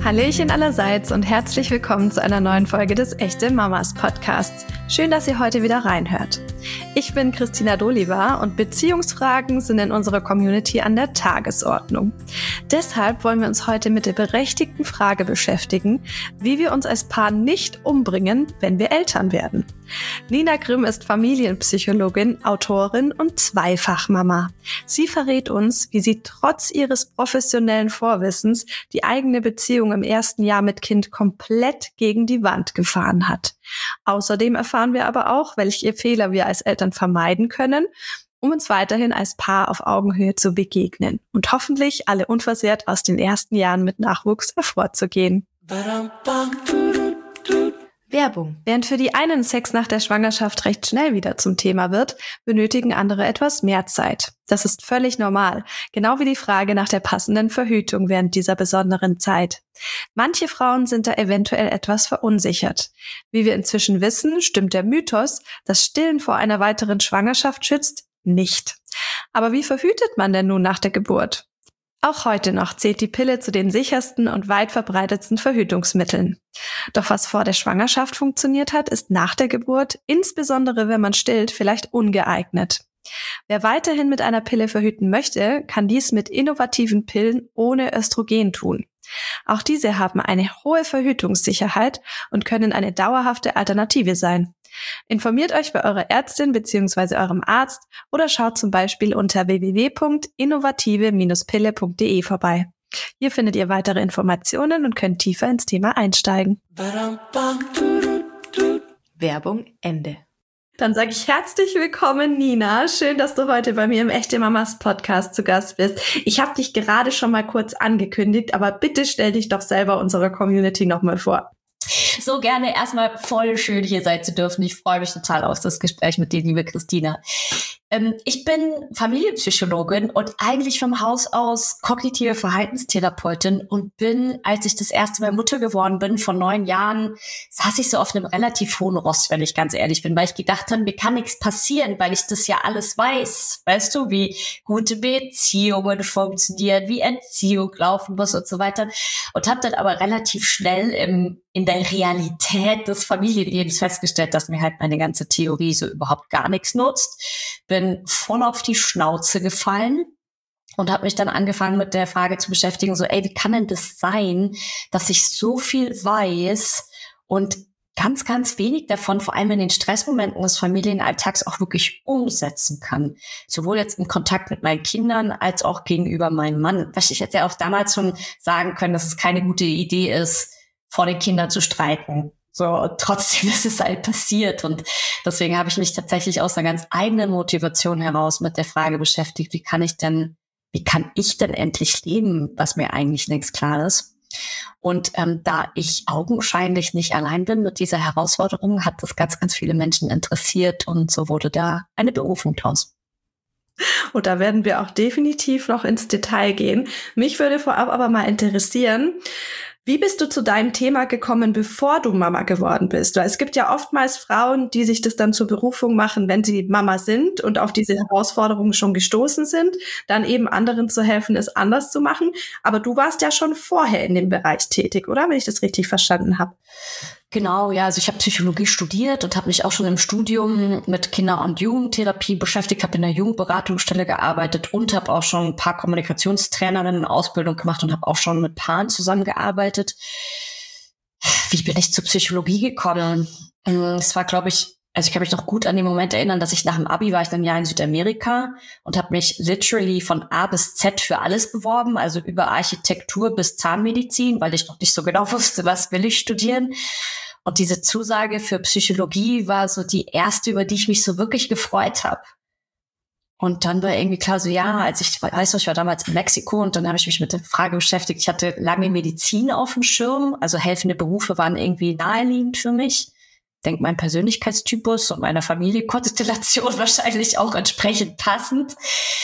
Hallöchen allerseits und herzlich willkommen zu einer neuen Folge des Echte Mamas Podcasts. Schön, dass ihr heute wieder reinhört. Ich bin Christina Doliva und Beziehungsfragen sind in unserer Community an der Tagesordnung. Deshalb wollen wir uns heute mit der berechtigten Frage beschäftigen, wie wir uns als Paar nicht umbringen, wenn wir Eltern werden. Nina Grimm ist Familienpsychologin, Autorin und Zweifachmama. Sie verrät uns, wie sie trotz ihres professionellen Vorwissens die eigene Beziehung im ersten Jahr mit Kind komplett gegen die Wand gefahren hat. Außerdem erfahren wir aber auch, welche Fehler wir als Eltern vermeiden können, um uns weiterhin als Paar auf Augenhöhe zu begegnen und hoffentlich alle unversehrt aus den ersten Jahren mit Nachwuchs hervorzugehen. Werbung. Während für die einen Sex nach der Schwangerschaft recht schnell wieder zum Thema wird, benötigen andere etwas mehr Zeit. Das ist völlig normal, genau wie die Frage nach der passenden Verhütung während dieser besonderen Zeit. Manche Frauen sind da eventuell etwas verunsichert. Wie wir inzwischen wissen, stimmt der Mythos, dass Stillen vor einer weiteren Schwangerschaft schützt, nicht. Aber wie verhütet man denn nun nach der Geburt? Auch heute noch zählt die Pille zu den sichersten und weit verbreitetsten Verhütungsmitteln. Doch was vor der Schwangerschaft funktioniert hat, ist nach der Geburt, insbesondere wenn man stillt, vielleicht ungeeignet. Wer weiterhin mit einer Pille verhüten möchte, kann dies mit innovativen Pillen ohne Östrogen tun. Auch diese haben eine hohe Verhütungssicherheit und können eine dauerhafte Alternative sein. Informiert euch bei eurer Ärztin bzw. eurem Arzt oder schaut zum Beispiel unter www.innovative-pille.de vorbei. Hier findet ihr weitere Informationen und könnt tiefer ins Thema einsteigen. Werbung Ende. Dann sage ich herzlich willkommen, Nina. Schön, dass du heute bei mir im Echte Mamas Podcast zu Gast bist. Ich habe dich gerade schon mal kurz angekündigt, aber bitte stell dich doch selber unserer Community nochmal vor. So gerne. Erstmal voll schön, hier sein zu dürfen. Ich freue mich total auf das Gespräch mit dir, liebe Christina. Ich bin Familienpsychologin und eigentlich vom Haus aus kognitive Verhaltenstherapeutin und bin, als ich das erste Mal Mutter geworden bin, vor 9 Jahren, saß ich so auf einem relativ hohen Ross, wenn ich ganz ehrlich bin, weil ich gedacht habe, mir kann nichts passieren, weil ich das ja alles weiß. Weißt du, wie gute Beziehungen funktionieren, wie Entziehung laufen muss und so weiter. Und habe dann aber relativ schnell in der Realität des Familienlebens festgestellt, dass mir halt meine ganze Theorie so überhaupt gar nichts nutzt. Bin voll auf die Schnauze gefallen und habe mich dann angefangen mit der Frage zu beschäftigen, so, wie kann denn das sein, dass ich so viel weiß und ganz, ganz wenig davon, vor allem in den Stressmomenten des Familienalltags, auch wirklich umsetzen kann. Sowohl jetzt im Kontakt mit meinen Kindern als auch gegenüber meinem Mann. Was ich jetzt ja auch damals schon sagen können, dass es keine gute Idee ist, vor den Kindern zu streiten. So, trotzdem ist es halt passiert und deswegen habe ich mich tatsächlich aus einer ganz eigenen Motivation heraus mit der Frage beschäftigt, wie kann ich denn endlich leben, was mir eigentlich längst klar ist. Und da ich augenscheinlich nicht allein bin mit dieser Herausforderung, hat das ganz, ganz viele Menschen interessiert und so wurde da eine Berufung draus. Und da werden wir auch definitiv noch ins Detail gehen. Mich würde vorab aber mal interessieren, wie bist du zu deinem Thema gekommen, bevor du Mama geworden bist? Weil es gibt ja oftmals Frauen, die sich das dann zur Berufung machen, wenn sie Mama sind und auf diese Herausforderungen schon gestoßen sind, dann eben anderen zu helfen, es anders zu machen. Aber du warst ja schon vorher in dem Bereich tätig, oder? Wenn ich das richtig verstanden habe. Genau, ja, also ich habe Psychologie studiert und habe mich auch schon im Studium mit Kinder- und Jugendtherapie beschäftigt, habe in einer Jugendberatungsstelle gearbeitet und habe auch schon ein paar Kommunikationstrainerinnen in Ausbildung gemacht und habe auch schon mit Paaren zusammengearbeitet. Wie bin ich zur Psychologie gekommen? Es war, glaube ich, also ich kann mich noch gut an den Moment erinnern, dass ich nach dem Abi war ich dann ein Jahr in Südamerika und habe mich literally von A bis Z für alles beworben, also über Architektur bis Zahnmedizin, weil ich noch nicht so genau wusste, was will ich studieren. Und diese Zusage für Psychologie war so die erste, über die ich mich so wirklich gefreut habe. Und dann war irgendwie klar so, ja, ich war damals in Mexiko und dann habe ich mich mit der Frage beschäftigt. Ich hatte lange Medizin auf dem Schirm, also helfende Berufe waren irgendwie naheliegend für mich. Ich denke, mein Persönlichkeitstypus und meiner Familienkonstellation wahrscheinlich auch entsprechend passend.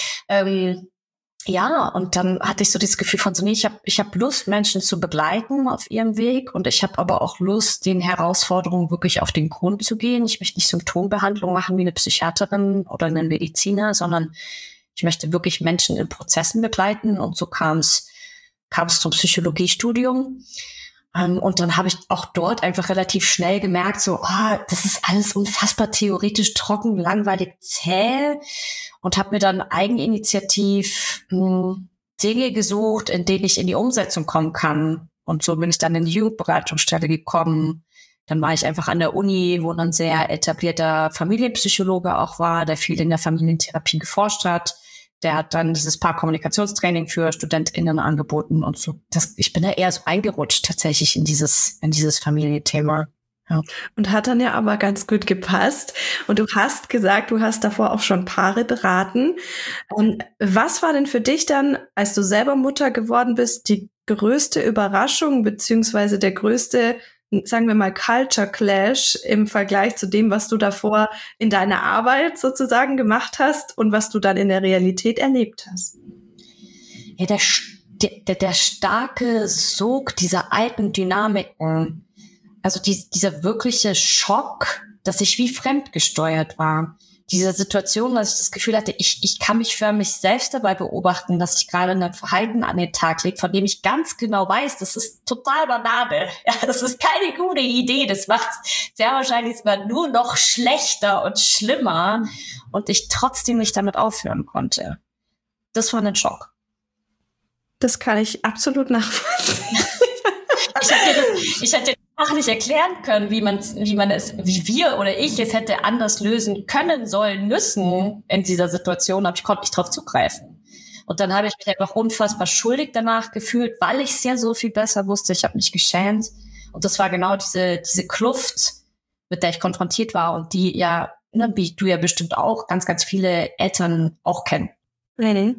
Ja, und dann hatte ich so dieses Gefühl von so, nee, ich hab Lust, Menschen zu begleiten auf ihrem Weg und ich habe aber auch Lust, den Herausforderungen wirklich auf den Grund zu gehen. Ich möchte nicht Symptombehandlung machen wie eine Psychiaterin oder ein Mediziner, sondern ich möchte wirklich Menschen in Prozessen begleiten und so kam es kam es zum Psychologiestudium. Und dann habe ich auch dort einfach relativ schnell gemerkt, so, das ist alles unfassbar theoretisch trocken, langweilig, zäh. Und habe mir dann eigeninitiativ Dinge gesucht, in denen ich in die Umsetzung kommen kann. Und so bin ich dann in die Jugendberatungsstelle gekommen. Dann war ich einfach an der Uni, wo ein sehr etablierter Familienpsychologe auch war, der viel in der Familientherapie geforscht hat. Der hat dann dieses Paarkommunikationstraining für StudentInnen angeboten und so. Ich bin da eher so eingerutscht tatsächlich in dieses Familienthema. Ja. Und hat dann ja aber ganz gut gepasst. Und du hast gesagt, du hast davor auch schon Paare beraten. Was war denn für dich dann, als du selber Mutter geworden bist, die größte Überraschung beziehungsweise der größte, sagen wir mal, Culture Clash im Vergleich zu dem, was du davor in deiner Arbeit sozusagen gemacht hast und was du dann in der Realität erlebt hast? Ja, der starke Sog dieser alten Dynamiken, also dieser wirkliche Schock, dass ich wie fremdgesteuert war. Diese Situation, dass ich das Gefühl hatte, ich kann mich für mich selbst dabei beobachten, dass ich gerade ein Verhalten an den Tag lege, von dem ich ganz genau weiß, das ist total Banane. Ja, das ist keine gute Idee. Das macht sehr wahrscheinlich sogar nur noch schlechter und schlimmer und ich trotzdem nicht damit aufhören konnte. Das war ein Schock. Das kann ich absolut nachvollziehen. Ich hätte auch nicht erklären können, wie wir oder ich es hätte anders lösen können, sollen, müssen in dieser Situation, aber ich konnte nicht drauf zugreifen. Und dann habe ich mich einfach unfassbar schuldig danach gefühlt, weil ich es ja so viel besser wusste. Ich habe mich geschämt. Und das war genau diese Kluft, mit der ich konfrontiert war und die ja, wie du ja bestimmt auch, ganz, ganz viele Eltern auch kennen. Nee.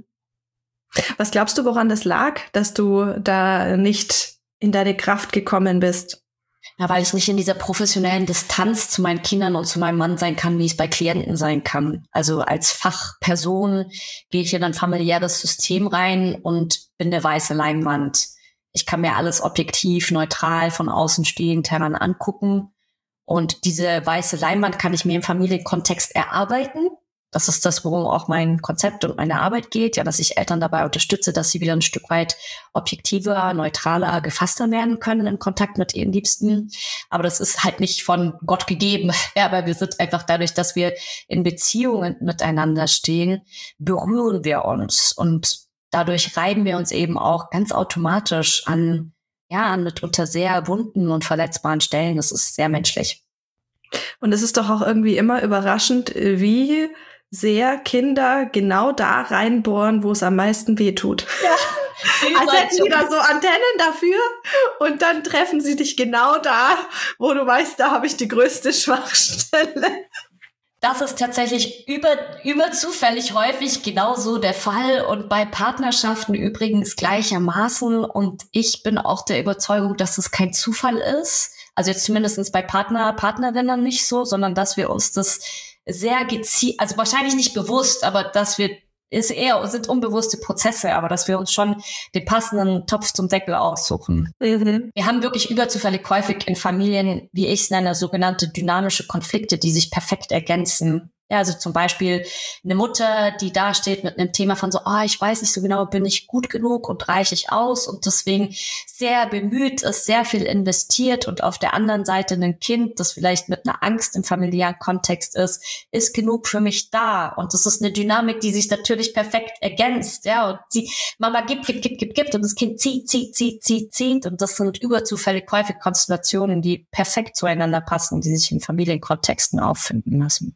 Was glaubst du, woran das lag, dass du da nicht in deine Kraft gekommen bist? Ja, weil ich nicht in dieser professionellen Distanz zu meinen Kindern und zu meinem Mann sein kann, wie ich es bei Klienten sein kann. Also als Fachperson gehe ich in ein familiäres System rein und bin eine weiße Leinwand. Ich kann mir alles objektiv, neutral, von außen stehend heran angucken. Und diese weiße Leinwand kann ich mir im Familienkontext erarbeiten. Das ist das, worum auch mein Konzept und meine Arbeit geht, ja, dass ich Eltern dabei unterstütze, dass sie wieder ein Stück weit objektiver, neutraler, gefasster werden können in Kontakt mit ihren Liebsten. Aber das ist halt nicht von Gott gegeben. Ja, aber wir sind einfach dadurch, dass wir in Beziehungen miteinander stehen, berühren wir uns und dadurch reiben wir uns eben auch ganz automatisch an mitunter sehr wunden und verletzbaren Stellen. Das ist sehr menschlich. Und es ist doch auch irgendwie immer überraschend, wie sehr Kinder genau da reinbohren, wo es am meisten wehtut. Ja, als hätten die da so Antennen dafür und dann treffen sie dich genau da, wo du weißt, da habe ich die größte Schwachstelle. Das ist tatsächlich überzufällig häufig genauso der Fall und bei Partnerschaften übrigens gleichermaßen. Und ich bin auch der Überzeugung, dass es kein Zufall ist. Also jetzt zumindest bei Partnerinnen nicht so, sondern dass wir uns das sehr gezielt, also wahrscheinlich nicht bewusst, aber sind unbewusste Prozesse, aber dass wir uns schon den passenden Topf zum Deckel aussuchen. Mhm. Wir haben wirklich überzufällig häufig in Familien, wie ich es nenne, sogenannte dynamische Konflikte, die sich perfekt ergänzen. Ja, also zum Beispiel eine Mutter, die da steht mit einem Thema von so, ich weiß nicht so genau, bin ich gut genug und reiche ich aus und deswegen sehr bemüht ist, sehr viel investiert und auf der anderen Seite ein Kind, das vielleicht mit einer Angst im familiären Kontext ist genug für mich da und das ist eine Dynamik, die sich natürlich perfekt ergänzt, ja, und Mama gibt und das Kind zieht und das sind überzufällig häufig Konstellationen, die perfekt zueinander passen, die sich in Familienkontexten auffinden lassen.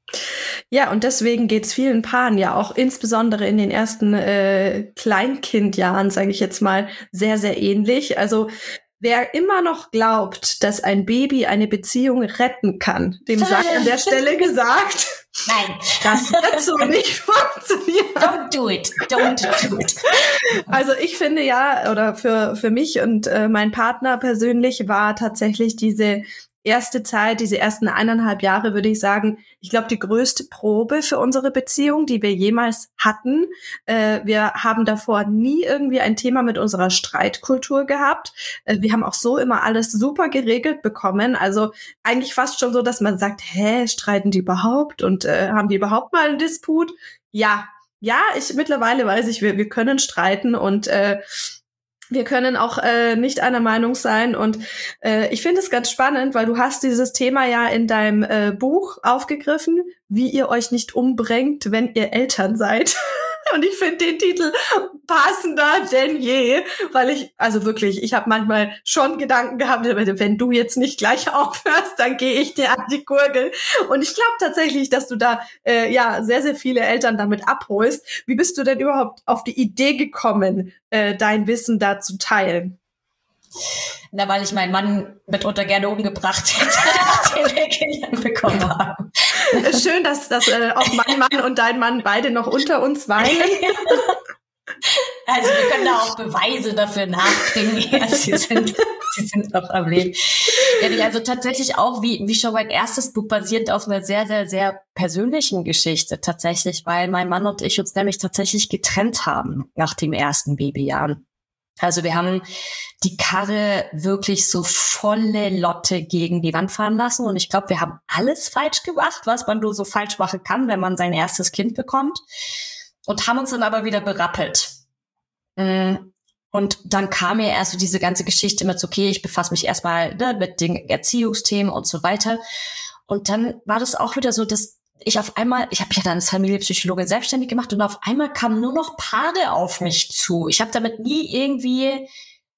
Ja, und deswegen geht's vielen Paaren ja auch insbesondere in den ersten Kleinkindjahren, sage ich jetzt mal, sehr, sehr ähnlich. Also wer immer noch glaubt, dass ein Baby eine Beziehung retten kann, dem sei an der Stelle gesagt, nein, das wird so nicht funktionieren. Don't do it. Also ich finde ja, oder für mich und mein Partner persönlich war tatsächlich diese erste Zeit, diese ersten 1,5 Jahre, würde ich sagen, ich glaube, die größte Probe für unsere Beziehung, die wir jemals hatten. Wir haben davor nie irgendwie ein Thema mit unserer Streitkultur gehabt. Wir haben auch so immer alles super geregelt bekommen. Also eigentlich fast schon so, dass man sagt, streiten die überhaupt? Und haben die überhaupt mal einen Disput? Ja, mittlerweile weiß ich, wir können streiten und wir können auch nicht einer Meinung sein. Und ich finde es ganz spannend, weil du hast dieses Thema ja in deinem Buch aufgegriffen, wie ihr euch nicht umbringt, wenn ihr Eltern seid. Und ich finde den Titel passender denn je, weil ich habe manchmal schon Gedanken gehabt, wenn du jetzt nicht gleich aufhörst, dann gehe ich dir an die Gurgel. Und ich glaube tatsächlich, dass du da sehr, sehr viele Eltern damit abholst. Wie bist du denn überhaupt auf die Idee gekommen, dein Wissen da zu teilen? Na, weil ich meinen Mann mitunter gerne umgebracht hätte, nachdem wir Kinder bekommen haben. Schön, dass auch mein Mann und dein Mann beide noch unter uns weinen. Also wir können da auch Beweise dafür nachbringen. Ja, sie sind noch am Leben. Ja, also tatsächlich auch, wie schon mein erstes Buch, basierend auf einer sehr, sehr, sehr persönlichen Geschichte tatsächlich, weil mein Mann und ich uns nämlich tatsächlich getrennt haben nach dem ersten Babyjahr. Also wir haben die Karre wirklich so volle Lotte gegen die Wand fahren lassen. Und ich glaube, wir haben alles falsch gemacht, was man nur so falsch machen kann, wenn man sein erstes Kind bekommt. Und haben uns dann aber wieder berappelt. Und dann kam mir erst so diese ganze Geschichte mit, okay, ich befasse mich erstmal mit den Erziehungsthemen und so weiter. Und dann war das auch wieder so, dass ich habe mich ja dann als Familienpsychologin selbstständig gemacht und auf einmal kamen nur noch Paare auf mich zu. Ich habe damit nie irgendwie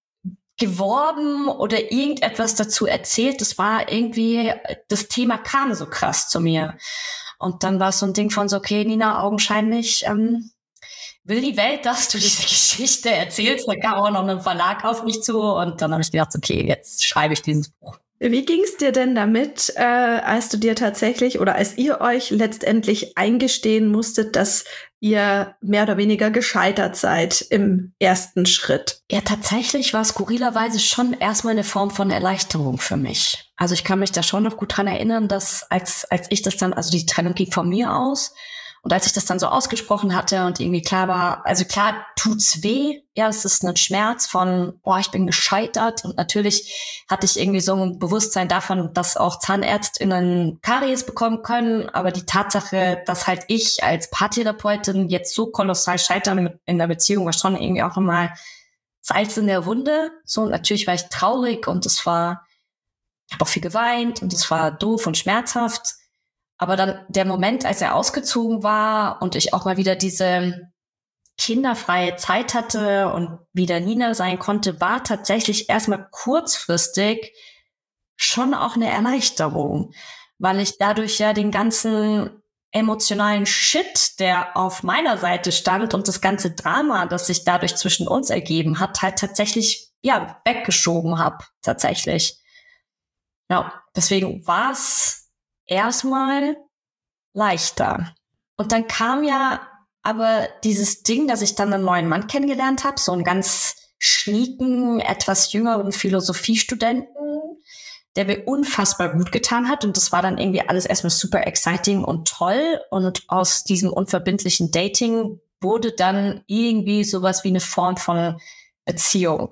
geworben oder irgendetwas dazu erzählt. Das war irgendwie, das Thema kam so krass zu mir. Und dann war es so ein Ding von so, okay, Nina, augenscheinlich will die Welt, dass du diese Geschichte erzählst. Da kam auch noch ein Verlag auf mich zu und dann habe ich gedacht, okay, jetzt schreibe ich dieses Buch. Wie ging es dir denn damit, als du dir tatsächlich oder als ihr euch letztendlich eingestehen musstet, dass ihr mehr oder weniger gescheitert seid im ersten Schritt? Ja, tatsächlich war skurrilerweise schon erstmal eine Form von Erleichterung für mich. Also ich kann mich da schon noch gut dran erinnern, dass als ich das dann, also die Trennung ging von mir aus, und als ich das dann so ausgesprochen hatte und irgendwie klar war, also klar tut's weh, ja, es ist ein Schmerz von, ich bin gescheitert, und natürlich hatte ich irgendwie so ein Bewusstsein davon, dass auch ZahnärztInnen Karies bekommen können, aber die Tatsache, dass halt ich als Paartherapeutin jetzt so kolossal scheitern in der Beziehung, war schon irgendwie auch nochmal Salz in der Wunde. So, natürlich war ich traurig und ich habe auch viel geweint und es war doof und schmerzhaft. Aber dann der Moment, als er ausgezogen war und ich auch mal wieder diese kinderfreie Zeit hatte und wieder Nina sein konnte, war tatsächlich erstmal kurzfristig schon auch eine Erleichterung, weil ich dadurch ja den ganzen emotionalen Shit, der auf meiner Seite stand, und das ganze Drama, das sich dadurch zwischen uns ergeben hat, halt tatsächlich weggeschoben habe, tatsächlich. Ja, deswegen war es erstmal leichter. Und dann kam ja aber dieses Ding, dass ich dann einen neuen Mann kennengelernt habe, so einen ganz schnieken, etwas jüngeren Philosophiestudenten, der mir unfassbar gut getan hat. Und das war dann irgendwie alles erstmal super exciting und toll. Und aus diesem unverbindlichen Dating wurde dann irgendwie sowas wie eine Form von Beziehung.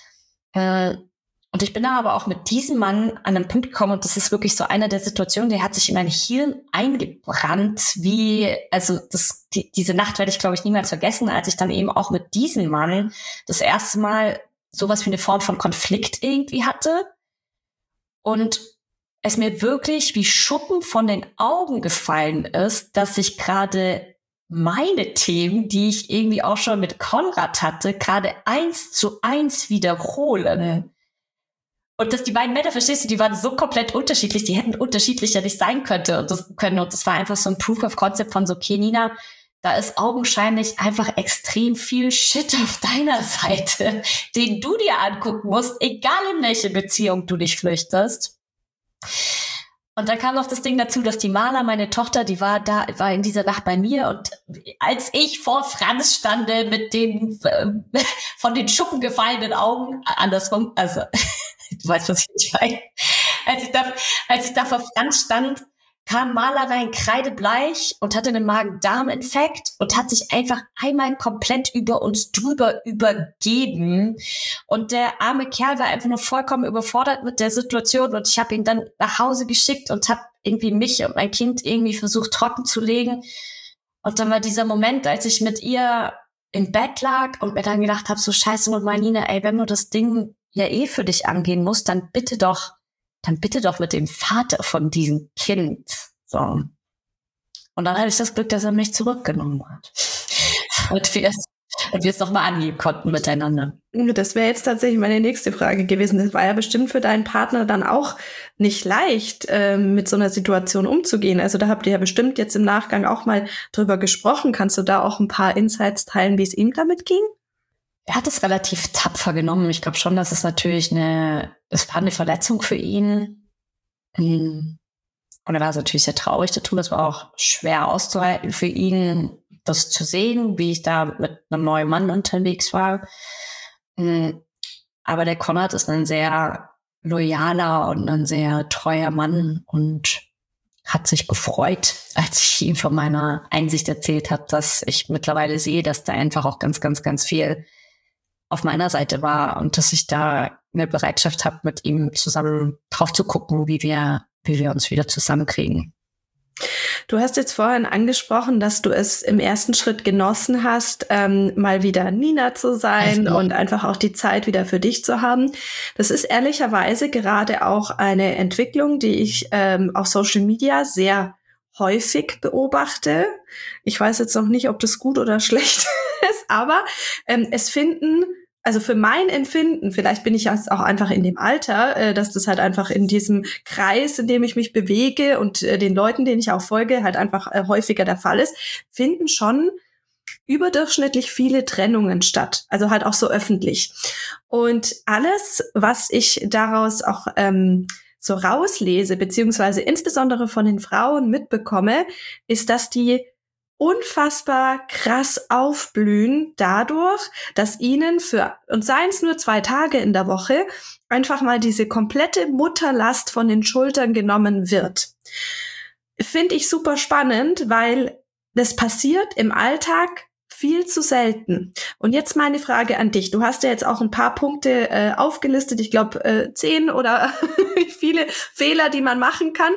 Und ich bin da aber auch mit diesem Mann an einen Punkt gekommen, und das ist wirklich so eine der Situationen, der hat sich in mein Hirn eingebrannt, diese Nacht werde ich, glaube ich, niemals vergessen, als ich dann eben auch mit diesem Mann das erste Mal sowas wie eine Form von Konflikt irgendwie hatte und es mir wirklich wie Schuppen von den Augen gefallen ist, dass sich gerade meine Themen, die ich irgendwie auch schon mit Konrad hatte, gerade 1:1 wiederholen. Und dass die beiden Männer, verstehst du, die waren so komplett unterschiedlich, die hätten unterschiedlicher nicht sein können. Und das war einfach so ein Proof of Concept von so, okay, Nina, da ist augenscheinlich einfach extrem viel Shit auf deiner Seite, den du dir angucken musst, egal in welche Beziehung du dich flüchtest. Und dann kam noch das Ding dazu, dass die Marla, meine Tochter, die war in dieser Nacht bei mir, und als ich vor Franz stande mit den von den Schuppen gefallenen Augen, andersrum, also du weißt, was ich meine. Als ich da vor Franz stand, kam Marla rein, kreidebleich, und hatte einen Magen-Darm-Infekt und hat sich einfach einmal komplett über uns drüber übergeben. Und der arme Kerl war einfach nur vollkommen überfordert mit der Situation, und ich habe ihn dann nach Hause geschickt und habe irgendwie mich und mein Kind irgendwie versucht trocken zu legen. Und dann war dieser Moment, als ich mit ihr im Bett lag und mir dann gedacht habe, so scheiße, und Nina, ey, wenn du das Ding ja für dich angehen musst, dann bitte doch mit dem Vater von diesem Kind. So. Und dann hatte ich das Glück, dass er mich zurückgenommen hat. Und wir es nochmal angehen konnten miteinander. Das wäre jetzt tatsächlich meine nächste Frage gewesen. Das war ja bestimmt für deinen Partner dann auch nicht leicht, mit so einer Situation umzugehen. Also da habt ihr ja bestimmt jetzt im Nachgang auch mal drüber gesprochen. Kannst du da auch ein paar Insights teilen, wie es ihm damit ging? Er hat es relativ tapfer genommen. Ich glaube schon, dass es natürlich es war eine Verletzung für ihn. Und er war natürlich sehr traurig dazu. Das war auch schwer auszuhalten für ihn, das zu sehen, wie ich da mit einem neuen Mann unterwegs war. Aber der Konrad ist ein sehr loyaler und ein sehr treuer Mann und hat sich gefreut, als ich ihm von meiner Einsicht erzählt habe, dass ich mittlerweile sehe, dass da einfach auch ganz, ganz, ganz viel auf meiner Seite war und dass ich da eine Bereitschaft habe, mit ihm zusammen drauf zu gucken, wie wir uns wieder zusammenkriegen. Du hast jetzt vorhin angesprochen, dass du es im ersten Schritt genossen hast, mal wieder Nina zu sein und einfach auch die Zeit wieder für dich zu haben. Das ist ehrlicherweise gerade auch eine Entwicklung, die ich auf Social Media sehr häufig beobachte. Ich weiß jetzt noch nicht, ob das gut oder schlecht ist, aber es finden, also für mein Empfinden, vielleicht bin ich jetzt auch einfach in dem Alter, dass das halt einfach in diesem Kreis, in dem ich mich bewege und den Leuten, denen ich auch folge, halt einfach häufiger der Fall ist, finden schon überdurchschnittlich viele Trennungen statt. Also halt auch so öffentlich. Und alles, was ich daraus auch so rauslese, beziehungsweise insbesondere von den Frauen mitbekomme, ist, dass die unfassbar krass aufblühen dadurch, dass ihnen und seien es nur 2 Tage in der Woche, einfach mal diese komplette Mutterlast von den Schultern genommen wird. Finde ich super spannend, weil das passiert im Alltag viel zu selten. Und jetzt meine Frage an dich. Du hast ja jetzt auch ein paar Punkte aufgelistet, ich glaube 10 oder viele Fehler, die man machen kann.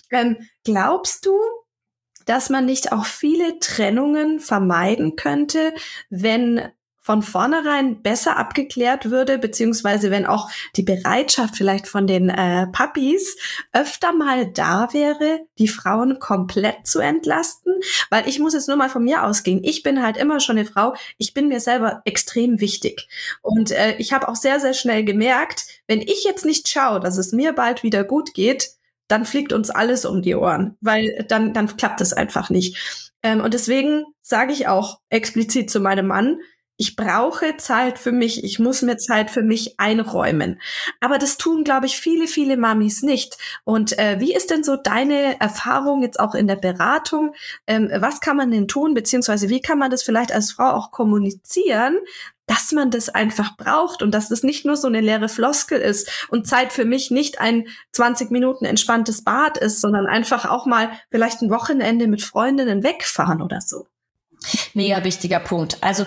Glaubst du, dass man nicht auch viele Trennungen vermeiden könnte, wenn von vornherein besser abgeklärt würde, beziehungsweise wenn auch die Bereitschaft vielleicht von den Papis öfter mal da wäre, die Frauen komplett zu entlasten? Weil ich muss jetzt nur mal von mir ausgehen. Ich bin halt immer schon eine Frau, ich bin mir selber extrem wichtig. Und ich habe auch sehr, sehr schnell gemerkt, wenn ich jetzt nicht schaue, dass es mir bald wieder gut geht, dann fliegt uns alles um die Ohren, weil dann klappt es einfach nicht. Und deswegen sage ich auch explizit zu meinem Mann, ich brauche Zeit für mich, ich muss mir Zeit für mich einräumen. Aber das tun, glaube ich, viele, viele Mamis nicht. Und wie ist denn so deine Erfahrung jetzt auch in der Beratung? Was kann man denn tun, beziehungsweise wie kann man das vielleicht als Frau auch kommunizieren, dass man das einfach braucht und dass das nicht nur so eine leere Floskel ist und Zeit für mich nicht ein 20 Minuten entspanntes Bad ist, sondern einfach auch mal vielleicht ein Wochenende mit Freundinnen wegfahren oder so. Mega wichtiger Punkt. Also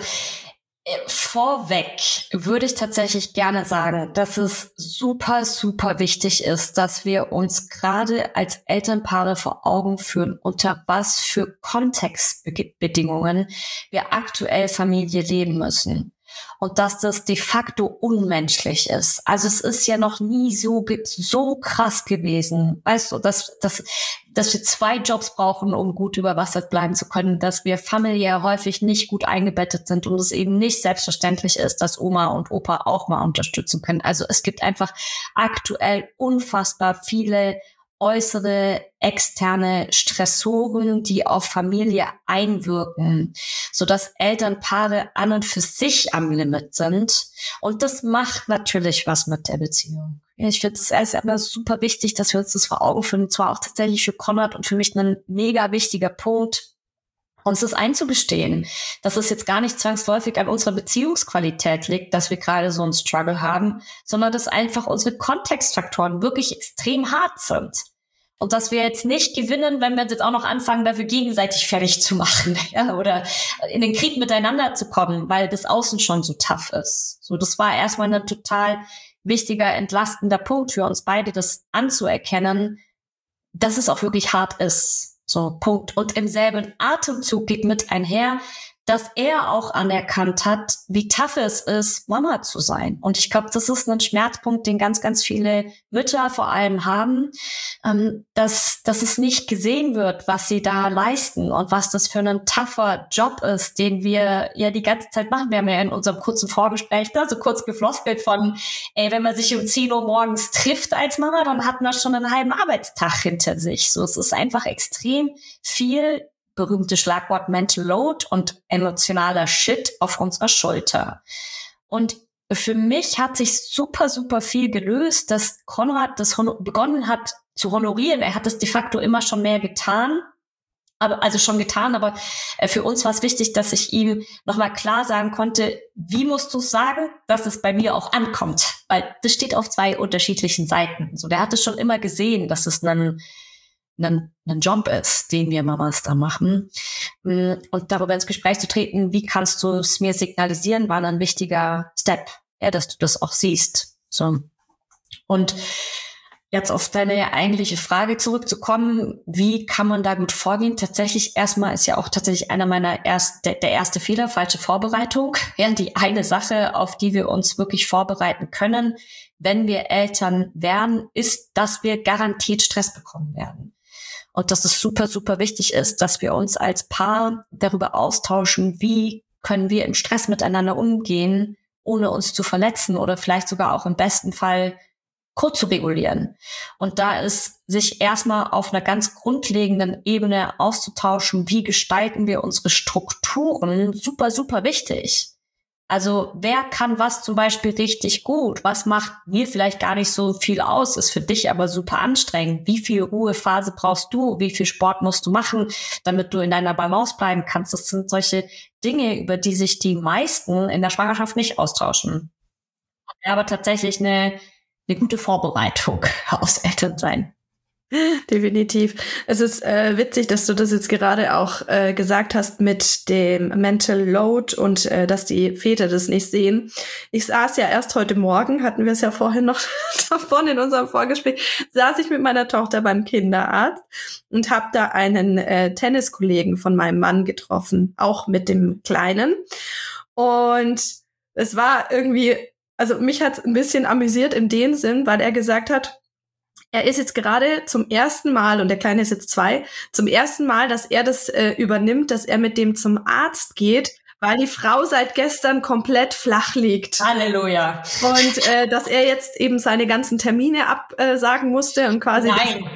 vorweg würde ich tatsächlich gerne sagen, dass es super, super wichtig ist, dass wir uns gerade als Elternpaare vor Augen führen, unter was für Kontextbedingungen wir aktuell Familie leben müssen. Und dass das de facto unmenschlich ist. Also es ist ja noch nie so krass gewesen, weißt du, dass wir 2 Jobs brauchen, um gut über Wasser bleiben zu können, dass wir familiär häufig nicht gut eingebettet sind und es eben nicht selbstverständlich ist, dass Oma und Opa auch mal unterstützen können. Also es gibt einfach aktuell unfassbar viele äußere, externe Stressoren, die auf Familie einwirken, sodass Elternpaare an und für sich am Limit sind. Und das macht natürlich was mit der Beziehung. Ich finde es erst einmal super wichtig, dass wir uns das vor Augen führen. Zwar auch tatsächlich für Konrad und für mich ein mega wichtiger Punkt, uns das einzugestehen, dass es jetzt gar nicht zwangsläufig an unserer Beziehungsqualität liegt, dass wir gerade so einen Struggle haben, sondern dass einfach unsere Kontextfaktoren wirklich extrem hart sind. Und dass wir jetzt nicht gewinnen, wenn wir jetzt auch noch anfangen, dafür gegenseitig fertig zu machen, ja, oder in den Krieg miteinander zu kommen, weil das Außen schon so tough ist. So, das war erstmal ein total wichtiger, entlastender Punkt für uns beide, das anzuerkennen, dass es auch wirklich hart ist. So, Punkt. Und im selben Atemzug geht mit einher, dass er auch anerkannt hat, wie tough es ist, Mama zu sein. Und ich glaube, das ist ein Schmerzpunkt, den ganz, ganz viele Mütter vor allem haben, dass es nicht gesehen wird, was sie da leisten und was das für ein tougher Job ist, den wir ja die ganze Zeit machen. Wir haben ja in unserem kurzen Vorgespräch da so kurz gefloskelt von, wenn man sich um 10 Uhr morgens trifft als Mama, dann hat man schon einen halben Arbeitstag hinter sich. So, es ist einfach extrem viel, berühmte Schlagwort Mental Load und emotionaler Shit auf unserer Schulter. Und für mich hat sich super, super viel gelöst, dass Konrad das begonnen hat zu honorieren. Er hat es de facto immer schon mehr getan, aber für uns war es wichtig, dass ich ihm nochmal klar sagen konnte, wie musst du es sagen, dass es bei mir auch ankommt? Weil das steht auf 2 unterschiedlichen Seiten. So, der hat es schon immer gesehen, dass es ein Job ist, den wir Mamas da machen. Und darüber ins Gespräch zu treten, wie kannst du es mir signalisieren, war ein wichtiger Step, dass du das auch siehst. So. Und jetzt auf deine eigentliche Frage zurückzukommen, wie kann man da gut vorgehen? Tatsächlich erstmal ist ja auch tatsächlich einer meiner der erste Fehler, falsche Vorbereitung. Ja, die eine Sache, auf die wir uns wirklich vorbereiten können, wenn wir Eltern werden, ist, dass wir garantiert Stress bekommen werden. Und dass es super, super wichtig ist, dass wir uns als Paar darüber austauschen, wie können wir im Stress miteinander umgehen, ohne uns zu verletzen oder vielleicht sogar auch im besten Fall kurz zu regulieren. Und da ist sich erstmal auf einer ganz grundlegenden Ebene auszutauschen, wie gestalten wir unsere Strukturen, super, super wichtig. Also wer kann was zum Beispiel richtig gut? Was macht mir vielleicht gar nicht so viel aus, ist für dich aber super anstrengend? Wie viel Ruhephase brauchst du? Wie viel Sport musst du machen, damit du in deiner Balance bleiben kannst? Das sind solche Dinge, über die sich die meisten in der Schwangerschaft nicht austauschen. Aber tatsächlich eine gute Vorbereitung aufs Elternsein. Definitiv. Es ist witzig, dass du das jetzt gerade auch gesagt hast mit dem Mental Load und dass die Väter das nicht sehen. Ich saß ja erst heute Morgen, hatten wir es ja vorhin noch davon in unserem Vorgespräch, saß ich mit meiner Tochter beim Kinderarzt und habe da einen Tenniskollegen von meinem Mann getroffen, auch mit dem Kleinen. Und es war irgendwie, also mich hat es ein bisschen amüsiert in dem Sinn, weil er gesagt hat, er ist jetzt gerade zum ersten Mal, und der Kleine ist jetzt 2, zum ersten Mal, dass er das übernimmt, dass er mit dem zum Arzt geht, weil die Frau seit gestern komplett flach liegt. Halleluja. Und dass er jetzt eben seine ganzen Termine absagen musste und quasi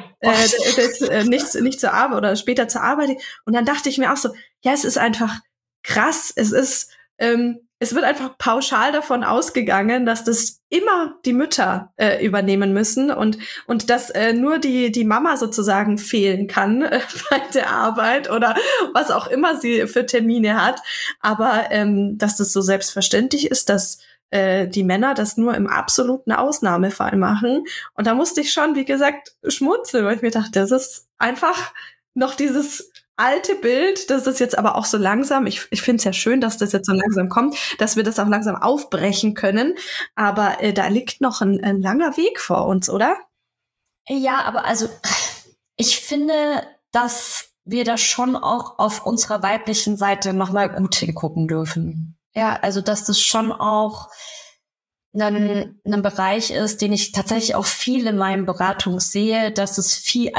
nicht zur Arbeit oder später zur Arbeit. Und dann dachte ich mir auch so, ja, es ist einfach krass. Es wird einfach pauschal davon ausgegangen, dass das immer die Mütter übernehmen müssen und dass nur die Mama sozusagen fehlen kann bei der Arbeit oder was auch immer sie für Termine hat. Aber dass das so selbstverständlich ist, dass die Männer das nur im absoluten Ausnahmefall machen. Und da musste ich schon, wie gesagt, schmunzeln, weil ich mir dachte, das ist einfach noch dieses alte Bild, das ist jetzt aber auch so langsam, ich finde es ja schön, dass das jetzt so langsam kommt, dass wir das auch langsam aufbrechen können, aber da liegt noch ein langer Weg vor uns, oder? Ja, aber also ich finde, dass wir da schon auch auf unserer weiblichen Seite nochmal gut hingucken dürfen. Ja, also dass das schon auch ein Bereich ist, den ich tatsächlich auch viel in meinen Beratungen sehe, dass es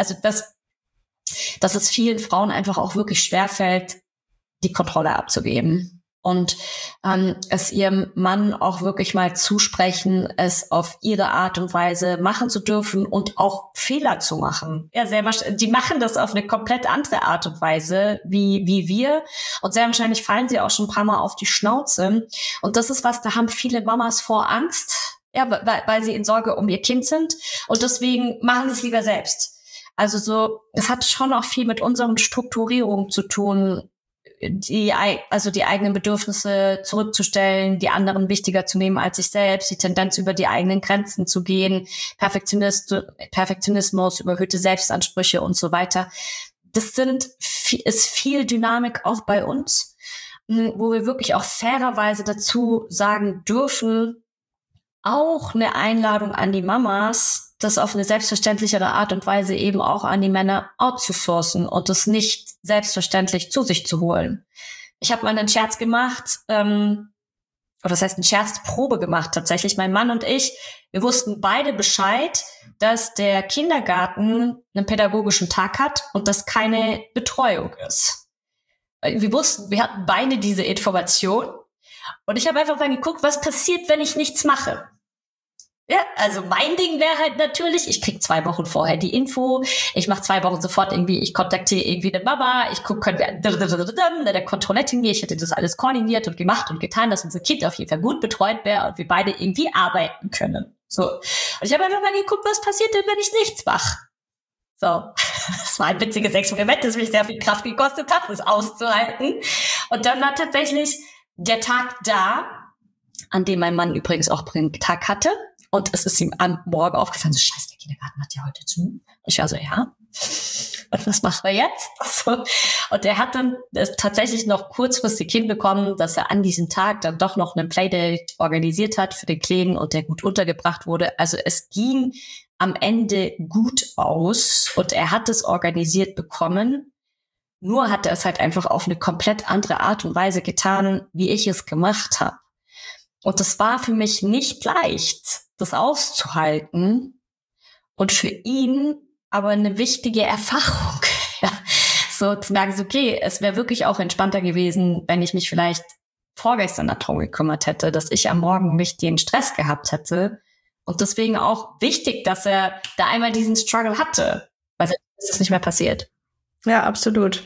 vielen Frauen einfach auch wirklich schwerfällt, die Kontrolle abzugeben. Und es ihrem Mann auch wirklich mal zusprechen, es auf ihre Art und Weise machen zu dürfen und auch Fehler zu machen. Ja, die machen das auf eine komplett andere Art und Weise wie wir. Und sehr wahrscheinlich fallen sie auch schon ein paar Mal auf die Schnauze. Und das ist was, da haben viele Mamas vor Angst, ja, weil sie in Sorge um ihr Kind sind. Und deswegen machen sie es lieber selbst. Also es hat schon auch viel mit unseren Strukturierungen zu tun, die eigenen Bedürfnisse zurückzustellen, die anderen wichtiger zu nehmen als sich selbst, die Tendenz über die eigenen Grenzen zu gehen, Perfektionismus, überhöhte Selbstansprüche und so weiter. Das ist viel Dynamik auch bei uns, wo wir wirklich auch fairerweise dazu sagen dürfen, auch eine Einladung an die Mamas, das auf eine selbstverständlichere Art und Weise eben auch an die Männer outzusourcen und das nicht selbstverständlich zu sich zu holen. Ich habe mal einen Scherz gemacht, oder das heißt, eine Scherzprobe gemacht tatsächlich. Mein Mann und ich, wir wussten beide Bescheid, dass der Kindergarten einen pädagogischen Tag hat und dass keine Betreuung ist. Wir hatten beide diese Information und ich habe einfach mal geguckt, was passiert, wenn ich nichts mache. Ja, also mein Ding wäre halt natürlich, ich krieg 2 Wochen vorher die Info, ich mache 2 Wochen sofort irgendwie, ich kontaktiere irgendwie eine Mama, ich gucke, können wir der Kontrollette hingehen, ich hätte das alles koordiniert und gemacht und getan, dass unser Kind auf jeden Fall gut betreut wäre und wir beide irgendwie arbeiten können. So. Und ich habe einfach mal geguckt, was passiert denn, wenn ich nichts mache. So. Das war ein witziges Experiment, das mich sehr viel Kraft gekostet hat, das auszuhalten. Und dann war tatsächlich der Tag da, an dem mein Mann übrigens auch Tag hatte. Und es ist ihm am Morgen aufgefallen, so scheiße, der Kindergarten hat ja heute zu. Und ich war so, ja. Und was machen wir jetzt? So. Und er hat dann tatsächlich noch kurzfristig hinbekommen, dass er an diesem Tag dann doch noch einen Playdate organisiert hat für den Kleinen und der gut untergebracht wurde. Also es ging am Ende gut aus und er hat es organisiert bekommen. Nur hat er es halt einfach auf eine komplett andere Art und Weise getan, wie ich es gemacht habe. Und das war für mich nicht leicht, das auszuhalten. Und für ihn aber eine wichtige Erfahrung. Ja. So zu merken, so, okay, es wäre wirklich auch entspannter gewesen, wenn ich mich vielleicht vorgestern darum gekümmert hätte, dass ich am Morgen nicht den Stress gehabt hätte. Und deswegen auch wichtig, dass er da einmal diesen Struggle hatte, weil sonst ist es nicht mehr passiert. Ja, absolut.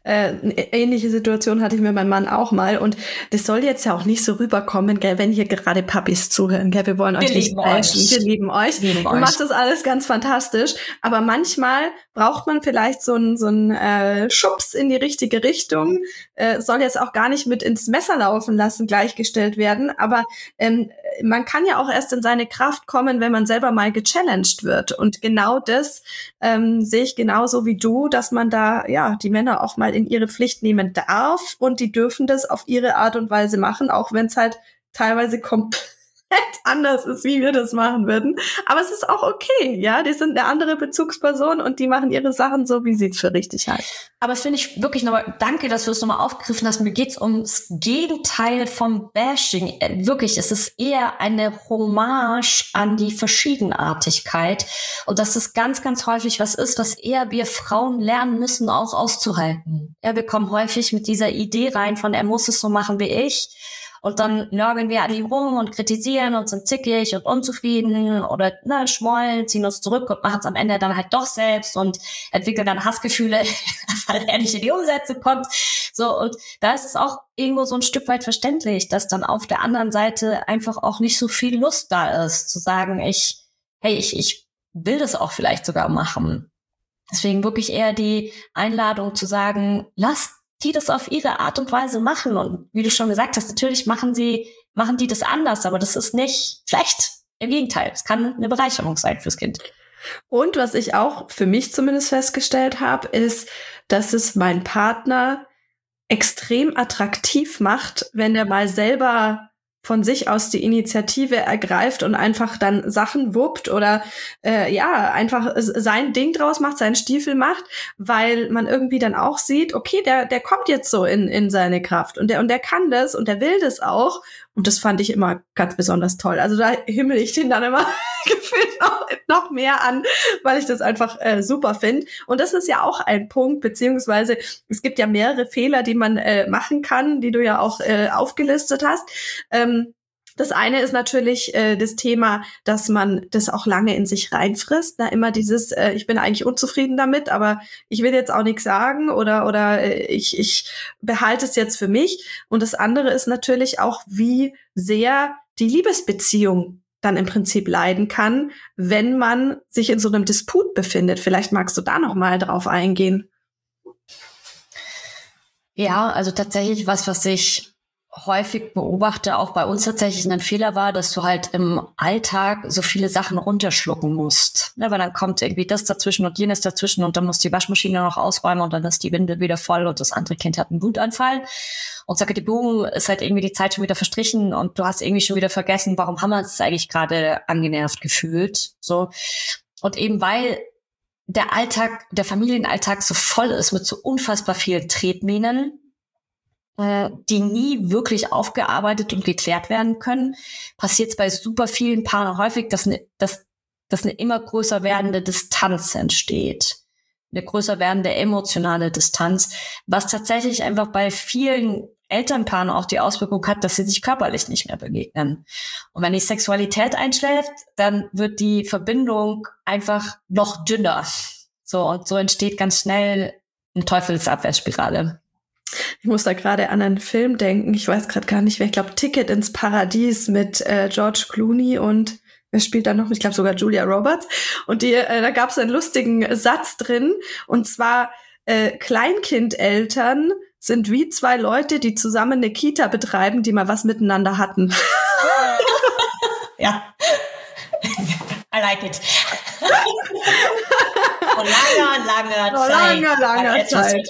Ähnliche Situation hatte ich mit meinem Mann auch mal. Und das soll jetzt ja auch nicht so rüberkommen, gell, wenn hier gerade Papis zuhören. Gell, wir wollen euch nicht bashen. Wir lieben euch. Ihr macht das alles ganz fantastisch. Aber manchmal braucht man vielleicht so einen Schubs in die richtige Richtung. Soll jetzt auch gar nicht mit ins Messer laufen lassen, gleichgestellt werden. Aber man kann ja auch erst in seine Kraft kommen, wenn man selber mal gechallenged wird. Und genau das sehe ich genauso wie du, dass man da die Männer auch mal in ihre Pflicht nehmen darf und die dürfen das auf ihre Art und Weise machen, auch wenn es halt teilweise komplett anders ist, wie wir das machen würden. Aber es ist auch okay, ja, die sind eine andere Bezugsperson und die machen ihre Sachen so, wie sie es für richtig halten. Aber das finde ich wirklich nochmal, danke, dass du es nochmal aufgegriffen hast. Mir geht's ums Gegenteil vom Bashing. Wirklich, es ist eher eine Hommage an die Verschiedenartigkeit. Und dass es ganz, ganz häufig was ist, was eher wir Frauen lernen müssen, auch auszuhalten. Ja, wir kommen häufig mit dieser Idee rein von, er muss es so machen wie ich. Und dann nörgeln wir an ihm rum und kritisieren und sind zickig und unzufrieden oder schmollen, ziehen uns zurück und machen es am Ende dann halt doch selbst und entwickeln dann Hassgefühle, weil er nicht in die Umsetzung kommt. So, und da ist es auch irgendwo so ein Stück weit verständlich, dass dann auf der anderen Seite einfach auch nicht so viel Lust da ist, zu sagen, ich will das auch vielleicht sogar machen. Deswegen wirklich eher die Einladung zu sagen, lasst die das auf ihre Art und Weise machen. Und wie du schon gesagt hast, natürlich machen die das anders, aber das ist nicht schlecht. Im Gegenteil, es kann eine Bereicherung sein fürs Kind. Und was ich auch für mich zumindest festgestellt habe, ist, dass es mein Partner extrem attraktiv macht, wenn er mal selber von sich aus die Initiative ergreift und einfach dann Sachen wuppt oder einfach sein Ding draus macht, seinen Stiefel macht, weil man irgendwie dann auch sieht, okay, der kommt jetzt so in seine Kraft und der kann das und der will das auch. Und das fand ich immer ganz besonders toll. Also da himmel ich den dann immer gefühlt noch mehr an, weil ich das einfach super finde. Und das ist ja auch ein Punkt, beziehungsweise es gibt ja mehrere Fehler, die man machen kann, die du ja auch aufgelistet hast. Das eine ist natürlich das Thema, dass man das auch lange in sich reinfrisst. Immer dieses, ich bin eigentlich unzufrieden damit, aber ich will jetzt auch nichts sagen oder ich behalte es jetzt für mich. Und das andere ist natürlich auch, wie sehr die Liebesbeziehung dann im Prinzip leiden kann, wenn man sich in so einem Disput befindet. Vielleicht magst du da noch mal drauf eingehen. Ja, also tatsächlich was ich häufig beobachte, auch bei uns tatsächlich ein Fehler war, dass du halt im Alltag so viele Sachen runterschlucken musst. Ne, weil dann kommt irgendwie das dazwischen und jenes dazwischen und dann muss die Waschmaschine noch ausräumen und dann ist die Windel wieder voll und das andere Kind hat einen Wutanfall. Und sage die Boom, ist halt irgendwie die Zeit schon wieder verstrichen und du hast irgendwie schon wieder vergessen, warum haben wir uns eigentlich gerade angenervt gefühlt. So. Und eben weil der Alltag, der Familienalltag so voll ist mit so unfassbar vielen Tretminen, die nie wirklich aufgearbeitet und geklärt werden können, passiert es bei super vielen Paaren häufig, dass eine immer größer werdende Distanz entsteht. Eine größer werdende emotionale Distanz, was tatsächlich einfach bei vielen Elternpaaren auch die Auswirkung hat, dass sie sich körperlich nicht mehr begegnen. Und wenn die Sexualität einschläft, dann wird die Verbindung einfach noch dünner. Und so entsteht ganz schnell eine Teufelsabwärtsspirale. Ich muss da gerade an einen Film denken. Ich weiß gerade gar nicht, wer. Ich glaube, Ticket ins Paradies mit George Clooney und wer spielt da noch? Ich glaube sogar Julia Roberts. Und da gab es einen lustigen Satz drin. Und zwar, Kleinkindeltern sind wie zwei Leute, die zusammen eine Kita betreiben, die mal was miteinander hatten. Ja. I like it. Vor langer Zeit.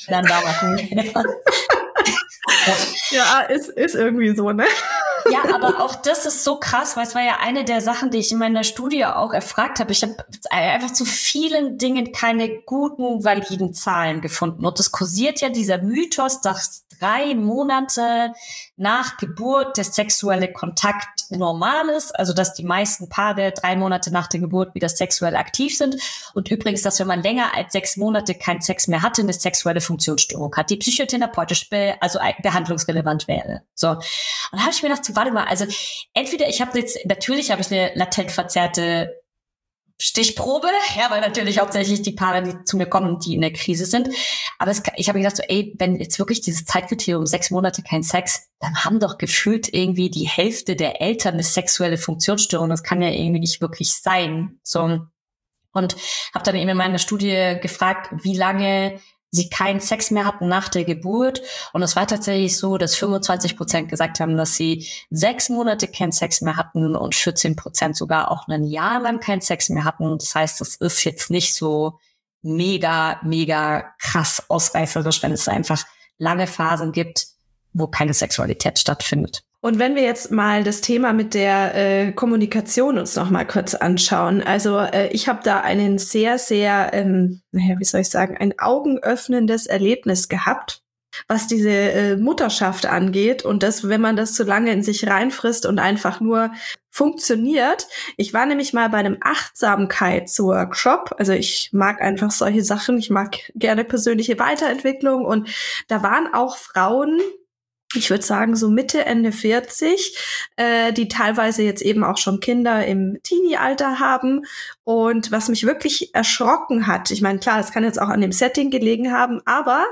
Ja, ist irgendwie so, ne? Ja, aber auch das ist so krass, weil es war ja eine der Sachen, die ich in meiner Studie auch erfragt habe. Ich habe einfach zu vielen Dingen keine guten, validen Zahlen gefunden. Und es kursiert ja dieser Mythos, dass 3 Monate nach Geburt der sexuelle Kontakt normal ist. Also, dass die meisten Paare 3 Monate nach der Geburt wieder sexuell aktiv sind. Und übrigens, dass wenn man länger als 6 Monate keinen Sex mehr hatte, eine sexuelle Funktionsstörung hat, die psychotherapeutisch behandlungsrelevant wäre. So. Und da habe ich mir gedacht, warte mal, also entweder natürlich habe ich eine latent verzerrte Stichprobe, ja, weil natürlich hauptsächlich die Paare, die zu mir kommen, die in der Krise sind. Aber ich habe mir gedacht, wenn jetzt wirklich dieses Zeitkriterium 6 Monate kein Sex, dann haben doch gefühlt irgendwie die Hälfte der Eltern eine sexuelle Funktionsstörung. Das kann ja irgendwie nicht wirklich sein. So. Und habe dann eben in meiner Studie gefragt, wie lange sie keinen Sex mehr hatten nach der Geburt. Und es war tatsächlich so, dass 25% gesagt haben, dass sie 6 Monate keinen Sex mehr hatten und 14% sogar auch ein Jahr lang keinen Sex mehr hatten. Das heißt, das ist jetzt nicht so mega, mega krass ausreißerisch, wenn es einfach lange Phasen gibt, wo keine Sexualität stattfindet. Und wenn wir jetzt mal das Thema mit der Kommunikation uns noch mal kurz anschauen. Also ich habe da einen sehr, sehr, wie soll ich sagen, ein augenöffnendes Erlebnis gehabt, was diese Mutterschaft angeht. Und das, wenn man das zu lange in sich reinfrisst und einfach nur funktioniert. Ich war nämlich mal bei einem Achtsamkeitsworkshop. Also ich mag einfach solche Sachen. Ich mag gerne persönliche Weiterentwicklung. Und da waren auch Frauen, ich würde sagen so Mitte, Ende 40, die teilweise jetzt eben auch schon Kinder im Teenie-Alter haben. Und was mich wirklich erschrocken hat, ich meine, klar, das kann jetzt auch an dem Setting gelegen haben, aber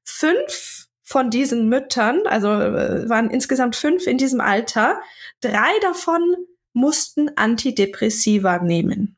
5 von diesen Müttern, also waren insgesamt 5 in diesem Alter, 3 davon mussten Antidepressiva nehmen.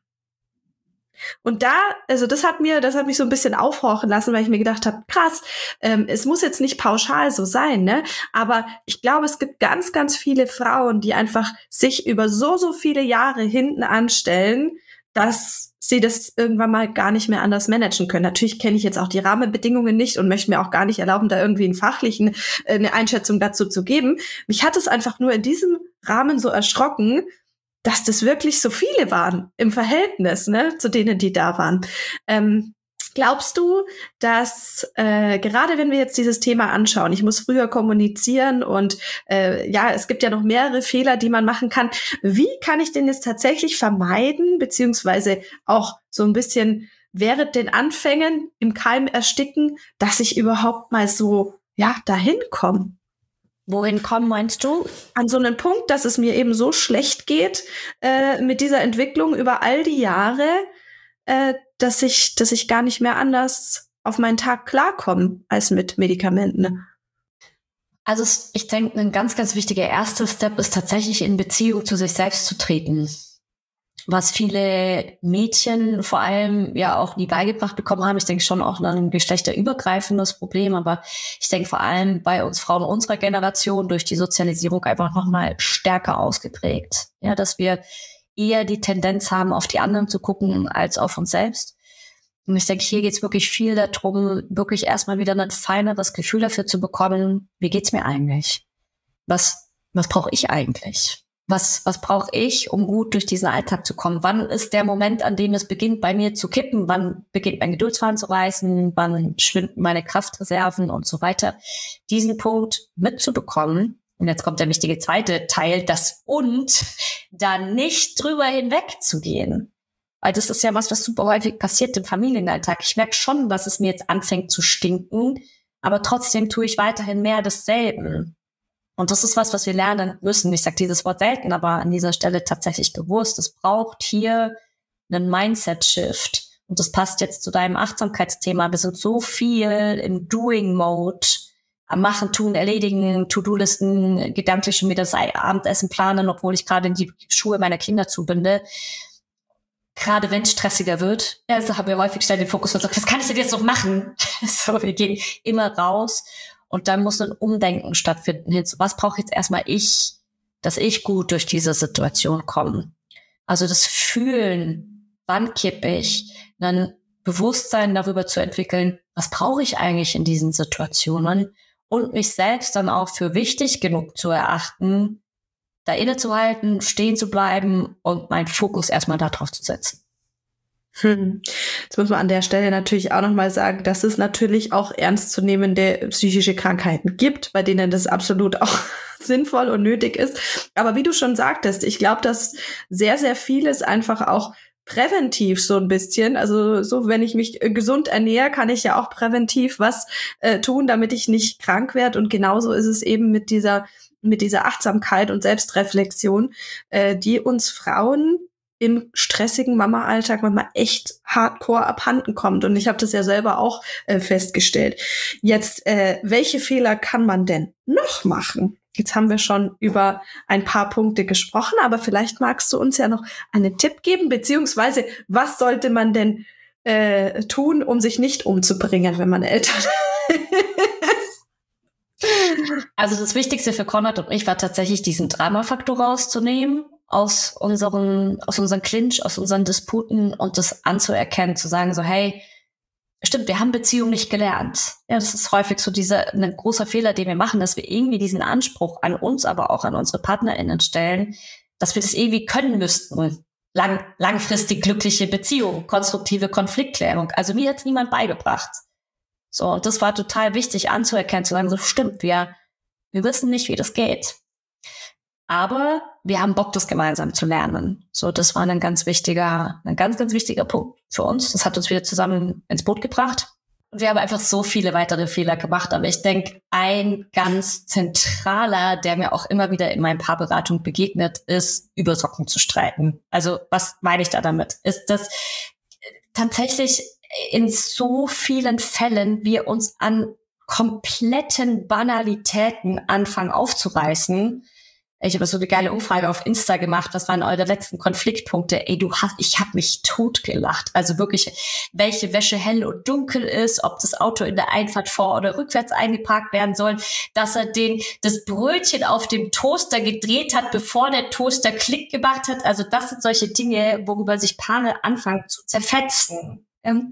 Und das hat mich so ein bisschen aufhorchen lassen, weil ich mir gedacht habe, krass, es muss jetzt nicht pauschal so sein, ne? Aber ich glaube, es gibt ganz, ganz viele Frauen, die einfach sich über so viele Jahre hinten anstellen, dass sie das irgendwann mal gar nicht mehr anders managen können. Natürlich kenne ich jetzt auch die Rahmenbedingungen nicht und möchte mir auch gar nicht erlauben, da irgendwie eine Einschätzung dazu zu geben. Mich hat es einfach nur in diesem Rahmen so erschrocken, dass das wirklich so viele waren im Verhältnis, ne, zu denen, die da waren. Glaubst du, dass gerade wenn wir jetzt dieses Thema anschauen, ich muss früher kommunizieren und es gibt ja noch mehrere Fehler, die man machen kann. Wie kann ich denn jetzt tatsächlich vermeiden, beziehungsweise auch so ein bisschen während den Anfängen im Keim ersticken, dass ich überhaupt mal so, dahin komme? Wohin kommen, meinst du? An so einen Punkt, dass es mir eben so schlecht geht mit dieser Entwicklung über all die Jahre, dass ich gar nicht mehr anders auf meinen Tag klarkomme als mit Medikamenten. Also ich denke, ein ganz, ganz wichtiger erster Step ist tatsächlich in Beziehung zu sich selbst zu treten. Was viele Mädchen vor allem ja auch nie beigebracht bekommen haben. Ich denke schon auch ein geschlechterübergreifendes Problem, aber ich denke vor allem bei uns Frauen unserer Generation durch die Sozialisierung einfach nochmal stärker ausgeprägt. Ja, dass wir eher die Tendenz haben, auf die anderen zu gucken, als auf uns selbst. Und ich denke, hier geht es wirklich viel darum, wirklich erstmal wieder ein feineres Gefühl dafür zu bekommen, wie geht's mir eigentlich? Was brauche ich eigentlich? Was brauche ich, um gut durch diesen Alltag zu kommen? Wann ist der Moment, an dem es beginnt, bei mir zu kippen? Wann beginnt mein Geduldsfaden zu reißen? Wann schwinden meine Kraftreserven und so weiter? Diesen Punkt mitzubekommen. Und jetzt kommt der wichtige zweite Teil, das und da nicht drüber hinwegzugehen. Weil das ist ja was super häufig passiert im Familienalltag. Ich merke schon, dass es mir jetzt anfängt zu stinken, aber trotzdem tue ich weiterhin mehr desselben. Und das ist was wir lernen müssen. Ich sage dieses Wort selten, aber an dieser Stelle tatsächlich bewusst. Es braucht hier einen Mindset-Shift. Und das passt jetzt zu deinem Achtsamkeitsthema. Wir sind so viel im Doing-Mode, am Machen, Tun, Erledigen, To-Do-Listen, gedanklich schon wieder das Abendessen planen, obwohl ich gerade in die Schuhe meiner Kinder zubinde. Gerade wenn es stressiger wird, also haben wir häufig schnell den Fokus und sagen, was kann ich denn jetzt noch machen? So, wir gehen immer raus. Und dann muss ein Umdenken stattfinden hin zu, was brauche jetzt erstmal ich, dass ich gut durch diese Situation komme. Also das Fühlen, wann kippe ich, dann Bewusstsein darüber zu entwickeln, was brauche ich eigentlich in diesen Situationen und mich selbst dann auch für wichtig genug zu erachten, da innezuhalten, stehen zu bleiben und meinen Fokus erstmal darauf zu setzen. Jetzt muss man an der Stelle natürlich auch nochmal sagen, dass es natürlich auch ernstzunehmende psychische Krankheiten gibt, bei denen das absolut auch sinnvoll und nötig ist. Aber wie du schon sagtest, ich glaube, dass sehr, sehr vieles einfach auch präventiv so ein bisschen, also so, wenn ich mich gesund ernähre, kann ich ja auch präventiv was tun, damit ich nicht krank werde. Und genauso ist es eben mit dieser Achtsamkeit und Selbstreflexion, die uns Frauen im stressigen Mama-Alltag manchmal echt hardcore abhanden kommt. Und ich habe das ja selber auch festgestellt. Jetzt, welche Fehler kann man denn noch machen? Jetzt haben wir schon über ein paar Punkte gesprochen, aber vielleicht magst du uns ja noch einen Tipp geben, beziehungsweise was sollte man denn tun, um sich nicht umzubringen, wenn man Eltern ist? Also das Wichtigste für Konrad und mich war tatsächlich, diesen Drama-Faktor rauszunehmen aus unseren Clinch, aus unseren Disputen und das anzuerkennen, zu sagen so, hey, stimmt, wir haben Beziehung nicht gelernt. Ja, das ist häufig so ein großer Fehler, den wir machen, dass wir irgendwie diesen Anspruch an uns, aber auch an unsere PartnerInnen stellen, dass wir das irgendwie können müssten. Langfristig glückliche Beziehung, konstruktive Konfliktklärung. Also mir hat's niemand beigebracht. So, und das war total wichtig anzuerkennen, zu sagen, so stimmt, wir wissen nicht, wie das geht. Aber wir haben Bock, das gemeinsam zu lernen. So, das war ein ganz, ganz wichtiger Punkt für uns. Das hat uns wieder zusammen ins Boot gebracht. Und wir haben einfach so viele weitere Fehler gemacht. Aber ich denke, ein ganz zentraler, der mir auch immer wieder in meinen Paarberatung begegnet, ist, über Socken zu streiten. Also, was meine ich da damit? Ist, dass tatsächlich in so vielen Fällen wir uns an kompletten Banalitäten anfangen aufzureißen. Ich habe so eine geile Umfrage auf Insta gemacht. Was waren eure letzten Konfliktpunkte? Ich habe mich totgelacht. Also wirklich, welche Wäsche hell und dunkel ist, ob das Auto in der Einfahrt vor- oder rückwärts eingeparkt werden soll, dass er das Brötchen auf dem Toaster gedreht hat, bevor der Toaster Klick gemacht hat. Also das sind solche Dinge, worüber sich Paare anfangen zu zerfetzen.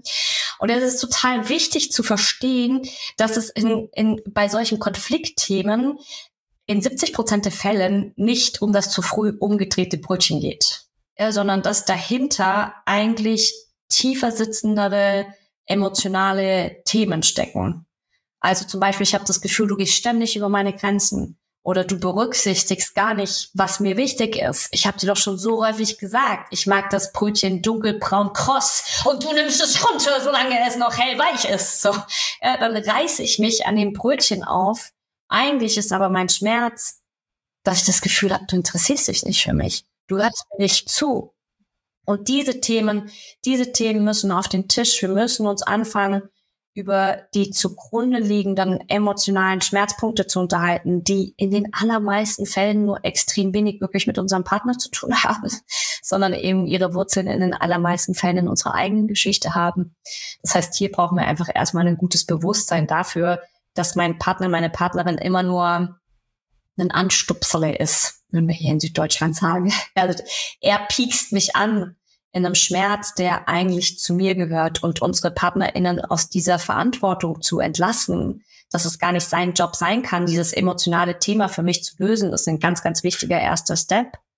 Und es ist total wichtig zu verstehen, dass es bei solchen Konfliktthemen in 70% der Fällen nicht um das zu früh umgedrehte Brötchen geht, sondern dass dahinter eigentlich tiefer sitzendere emotionale Themen stecken. Also zum Beispiel, ich habe das Gefühl, du gehst ständig über meine Grenzen oder du berücksichtigst gar nicht, was mir wichtig ist. Ich habe dir doch schon so häufig gesagt, ich mag das Brötchen dunkelbraun kross und du nimmst es runter, solange es noch hellweich ist. So, dann reiße ich mich an dem Brötchen auf. Eigentlich ist aber mein Schmerz, dass ich das Gefühl habe, du interessierst dich nicht für mich. Du hörst mir nicht zu. Und diese Themen müssen auf den Tisch. Wir müssen uns anfangen, über die zugrunde liegenden emotionalen Schmerzpunkte zu unterhalten, die in den allermeisten Fällen nur extrem wenig wirklich mit unserem Partner zu tun haben, sondern eben ihre Wurzeln in den allermeisten Fällen in unserer eigenen Geschichte haben. Das heißt, hier brauchen wir einfach erstmal ein gutes Bewusstsein dafür, dass mein Partner, meine Partnerin immer nur ein Anstupserle ist, wenn wir hier in Süddeutschland sagen. Also, er piekst mich an in einem Schmerz, der eigentlich zu mir gehört, und unsere PartnerInnen aus dieser Verantwortung zu entlassen, dass es gar nicht sein Job sein kann, dieses emotionale Thema für mich zu lösen, ist ein ganz, ganz wichtiger erster Step.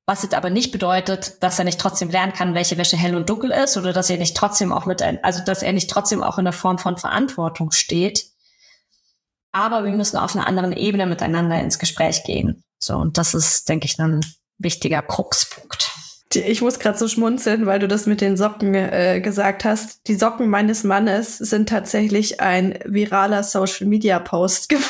Was jetzt aber nicht bedeutet, dass er nicht trotzdem lernen kann, welche Wäsche hell und dunkel ist oder dass er nicht trotzdem auch dass er nicht trotzdem auch in der Form von Verantwortung steht. Aber wir müssen auf einer anderen Ebene miteinander ins Gespräch gehen. So, und das ist, denke ich, ein wichtiger Kruxpunkt. Ich muss gerade so schmunzeln, weil du das mit den Socken gesagt hast. Die Socken meines Mannes sind tatsächlich ein viraler Social-Media-Post geworden.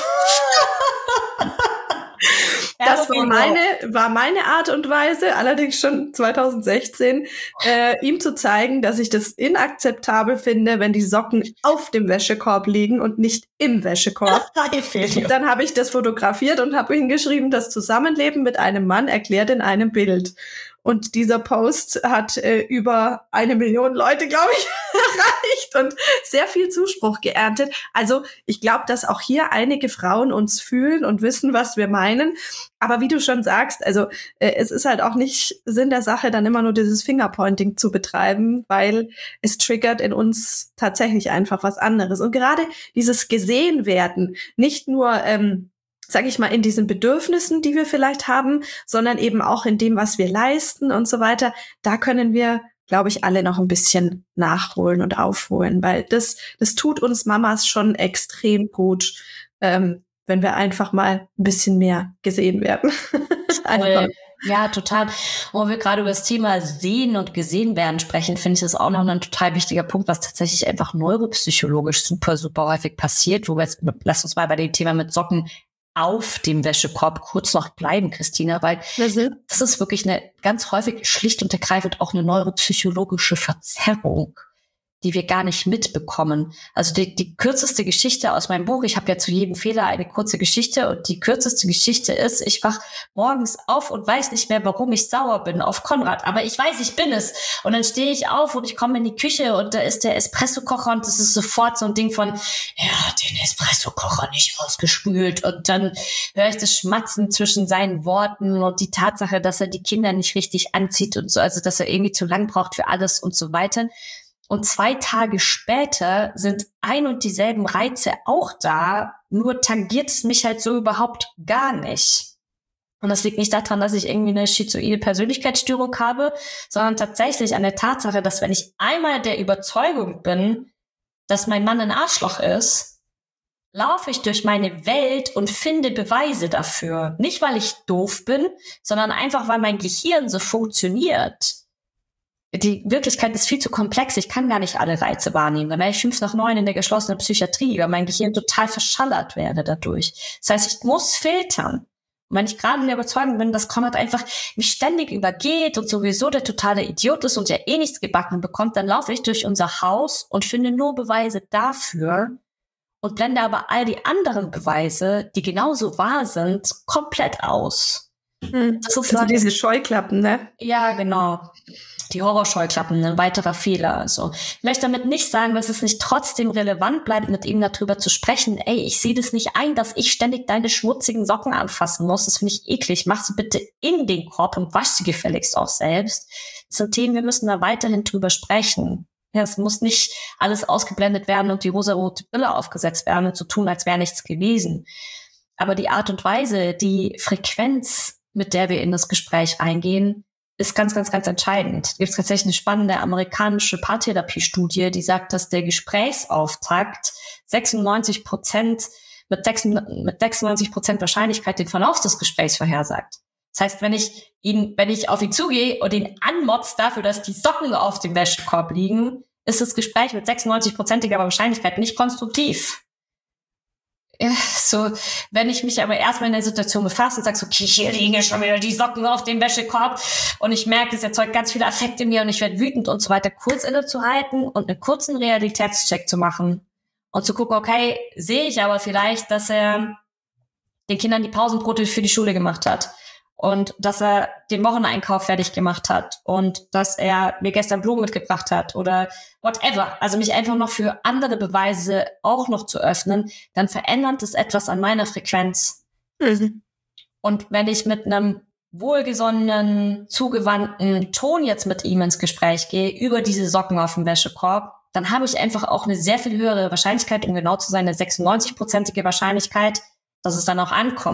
Das war meine Art und Weise, allerdings schon 2016, ihm zu zeigen, dass ich das inakzeptabel finde, wenn die Socken auf dem Wäschekorb liegen und nicht im Wäschekorb. Dann habe ich das fotografiert und habe hingeschrieben, das Zusammenleben mit einem Mann erklärt in einem Bild. Und dieser Post hat über 1 Million Leute, glaube ich, erreicht und sehr viel Zuspruch geerntet. Also ich glaube, dass auch hier einige Frauen uns fühlen und wissen, was wir meinen. Aber wie du schon sagst, also es ist halt auch nicht Sinn der Sache, dann immer nur dieses Fingerpointing zu betreiben, weil es triggert in uns tatsächlich einfach was anderes. Und gerade dieses gesehen werden, nicht nur sage ich mal, in diesen Bedürfnissen, die wir vielleicht haben, sondern eben auch in dem, was wir leisten und so weiter. Da können wir, glaube ich, alle noch ein bisschen nachholen und aufholen, weil das tut uns Mamas schon extrem gut, wenn wir einfach mal ein bisschen mehr gesehen werden. Ja, total. Wo wir gerade über das Thema Sehen und Gesehen werden sprechen, finde ich das auch noch ein total wichtiger Punkt, was tatsächlich einfach neuropsychologisch super, super häufig passiert. Lass uns mal bei dem Thema mit Socken auf dem Wäschekorb kurz noch bleiben, Christina, weil das ist wirklich eine ganz häufig schlicht und ergreifend auch eine neuropsychologische Verzerrung, die wir gar nicht mitbekommen. Also die kürzeste Geschichte aus meinem Buch, ich habe ja zu jedem Fehler eine kurze Geschichte und die kürzeste Geschichte ist, ich wach morgens auf und weiß nicht mehr, warum ich sauer bin auf Konrad, aber ich weiß, ich bin es. Und dann stehe ich auf und ich komme in die Küche und da ist der Espressokocher und das ist sofort so ein Ding von, er hat den Espressokocher nicht ausgespült und dann höre ich das Schmatzen zwischen seinen Worten und die Tatsache, dass er die Kinder nicht richtig anzieht und so, also dass er irgendwie zu lang braucht für alles und so weiter. Und 2 Tage später sind ein und dieselben Reize auch da, nur tangiert es mich halt so überhaupt gar nicht. Und das liegt nicht daran, dass ich irgendwie eine schizoide Persönlichkeitsstörung habe, sondern tatsächlich an der Tatsache, dass wenn ich einmal der Überzeugung bin, dass mein Mann ein Arschloch ist, laufe ich durch meine Welt und finde Beweise dafür. Nicht, weil ich doof bin, sondern einfach, weil mein Gehirn so funktioniert. Die Wirklichkeit ist viel zu komplex. Ich kann gar nicht alle Reize wahrnehmen. Dann wäre ich 5 nach 9 in der geschlossenen Psychiatrie, weil mein Gehirn total verschallert werde dadurch. Das heißt, ich muss filtern. Und wenn ich gerade in der Überzeugung bin, dass Konrad einfach mich ständig übergeht und sowieso der totale Idiot ist und ja eh nichts gebacken bekommt, dann laufe ich durch unser Haus und finde nur Beweise dafür und blende aber all die anderen Beweise, die genauso wahr sind, komplett aus. Das ist also diese Scheuklappen, ne? Ja, genau. Die Horrorscheuklappen, ein weiterer Fehler. Also ich möchte damit nicht sagen, dass es nicht trotzdem relevant bleibt, mit ihm darüber zu sprechen. Ey, ich sehe das nicht ein, dass ich ständig deine schmutzigen Socken anfassen muss. Das finde ich eklig. Mach sie bitte in den Korb und wasch sie gefälligst auch selbst. Das sind Themen, wir müssen da weiterhin drüber sprechen. Ja, es muss nicht alles ausgeblendet werden und die rosarote Brille aufgesetzt werden und so tun, als wäre nichts gewesen. Aber die Art und Weise, die Frequenz, mit der wir in das Gespräch eingehen, ist ganz, ganz, ganz entscheidend. Es gibt tatsächlich eine spannende amerikanische Paartherapiestudie, die sagt, dass der Gesprächsauftakt 96% mit 96% Wahrscheinlichkeit den Verlauf des Gesprächs vorhersagt. Das heißt, wenn ich auf ihn zugehe und ihn anmotze dafür, dass die Socken auf dem Wäschekorb liegen, ist das Gespräch mit 96%iger Wahrscheinlichkeit nicht konstruktiv. Ja, so, wenn ich mich aber erstmal in der Situation befasse und sage, so, okay, hier liegen ja schon wieder die Socken auf dem Wäschekorb und ich merke, es erzeugt ganz viele Affekte in mir und ich werde wütend und so weiter, kurz innezuhalten und einen kurzen Realitätscheck zu machen und zu gucken, okay, sehe ich aber vielleicht, dass er den Kindern die Pausenbrote für die Schule gemacht hat und dass er den Wocheneinkauf fertig gemacht hat und dass er mir gestern Blumen mitgebracht hat oder whatever. Also mich einfach noch für andere Beweise auch noch zu öffnen, dann verändert es etwas an meiner Frequenz. Mhm. Und wenn ich mit einem wohlgesonnenen, zugewandten Ton jetzt mit ihm ins Gespräch gehe, über diese Socken auf dem Wäschekorb, dann habe ich einfach auch eine sehr viel höhere Wahrscheinlichkeit, um genau zu sein, eine 96%ige Wahrscheinlichkeit, dass es dann auch ankommt.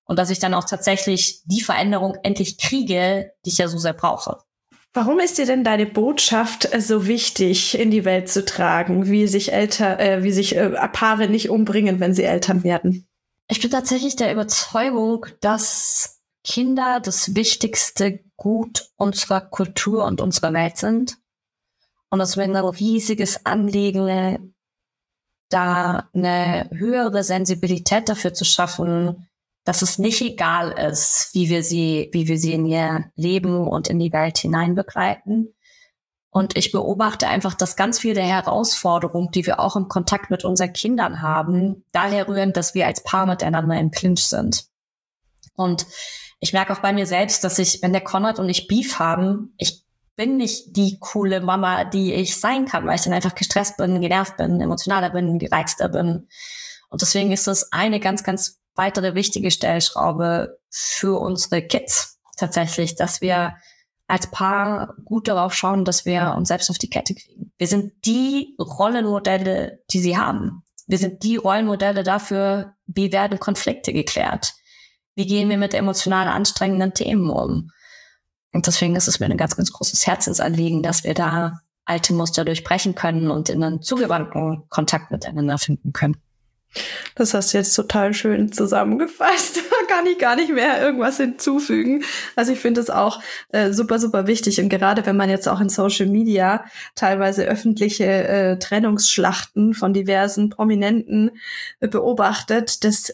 und dass ich dann auch tatsächlich die Veränderung endlich kriege, die ich ja so sehr brauche. Warum ist dir denn deine Botschaft so wichtig, in die Welt zu tragen, wie sich Paare nicht umbringen, wenn sie Eltern werden? Ich bin tatsächlich der Überzeugung, dass Kinder das wichtigste Gut unserer Kultur und unserer Welt sind. Und es wäre ein riesiges Anliegen, da eine höhere Sensibilität dafür zu schaffen, dass es nicht egal ist, wie wir sie in ihr Leben und in die Welt hinein begleiten. Und ich beobachte einfach, dass ganz viele der Herausforderungen, die wir auch im Kontakt mit unseren Kindern haben, daher rühren, dass wir als Paar miteinander im Clinch sind. Und ich merke auch bei mir selbst, dass wenn der Konrad und ich Beef haben, ich bin nicht die coole Mama, die ich sein kann, weil ich dann einfach gestresst bin, genervt bin, emotionaler bin, gereizter bin. Und deswegen ist das eine ganz, ganz weitere wichtige Stellschraube für unsere Kids tatsächlich, dass wir als Paar gut darauf schauen, dass wir uns selbst auf die Kette kriegen. Wir sind die Rollenmodelle, die sie haben. Wir sind die Rollenmodelle dafür, wie werden Konflikte geklärt. Wie gehen wir mit emotional anstrengenden Themen um? Und deswegen ist es mir ein ganz, ganz großes Herzensanliegen, dass wir da alte Muster durchbrechen können und in einen zugewandten Kontakt miteinander finden können. Das hast du jetzt total schön zusammengefasst. Da kann ich gar nicht mehr irgendwas hinzufügen. Also ich finde es auch super, super wichtig. Und gerade wenn man jetzt auch in Social Media teilweise öffentliche Trennungsschlachten von diversen Prominenten beobachtet, das